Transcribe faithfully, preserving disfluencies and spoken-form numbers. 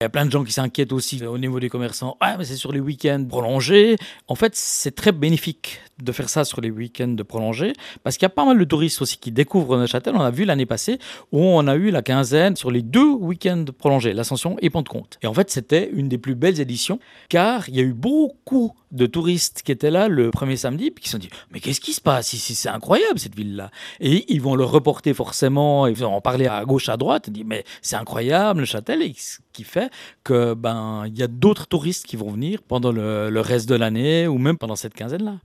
Il y a plein de gens qui s'inquiètent aussi au niveau des commerçants. «Ah mais c'est sur les week-ends prolongés». En fait, c'est très bénéfique de faire ça sur les week-ends prolongés parce qu'il y a pas mal de touristes aussi qui découvrent Neuchâtel. On a vu l'année passée où on a eu la quinzaine sur les deux week-ends prolongés, l'Ascension et Pentecôte. Et en fait, c'était une des plus belles éditions car il y a eu beaucoup de touristes qui étaient là le premier samedi puis qui se sont dit: «Mais qu'est-ce qui se passe ici? C'est incroyable cette ville-là». Et ils vont le reporter forcément, ils vont en parler à gauche, à droite, ils disent: «Mais c'est incroyable Neuchâtel», et ce qui fait que, ben, il y a d'autres touristes qui vont venir pendant le le reste de l'année ou même pendant cette quinzaine-là.